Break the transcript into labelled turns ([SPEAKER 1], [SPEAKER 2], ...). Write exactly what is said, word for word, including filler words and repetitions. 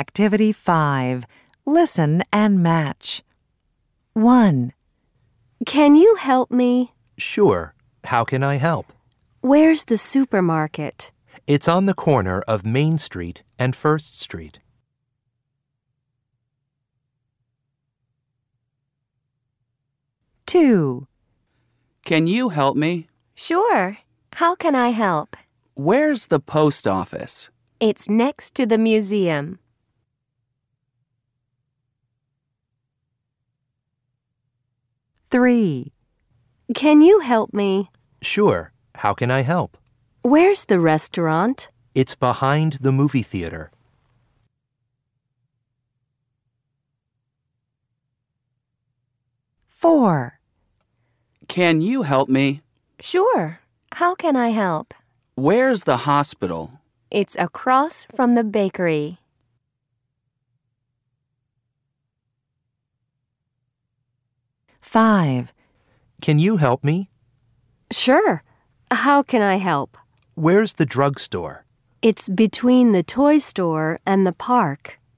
[SPEAKER 1] Activity five. Listen and match. one.
[SPEAKER 2] Can you help me?
[SPEAKER 3] Sure. How can I help?
[SPEAKER 2] Where's the supermarket?
[SPEAKER 3] It's on the corner of Main Street and First Street.
[SPEAKER 1] two.
[SPEAKER 4] Can you help me?
[SPEAKER 5] Sure. How can I help?
[SPEAKER 4] Where's the post office?
[SPEAKER 5] It's next to the museum.
[SPEAKER 1] three.
[SPEAKER 2] Can you help me?
[SPEAKER 3] Sure. How can I help?
[SPEAKER 2] Where's the restaurant?
[SPEAKER 3] It's behind the movie theater.
[SPEAKER 1] four.
[SPEAKER 4] Can you help me?
[SPEAKER 5] Sure. How can I help?
[SPEAKER 4] Where's the hospital?
[SPEAKER 5] It's across from the bakery.
[SPEAKER 1] five.
[SPEAKER 3] Can you help me?
[SPEAKER 2] Sure. How can I help?
[SPEAKER 3] Where's the drugstore?
[SPEAKER 2] It's between the toy store and the park.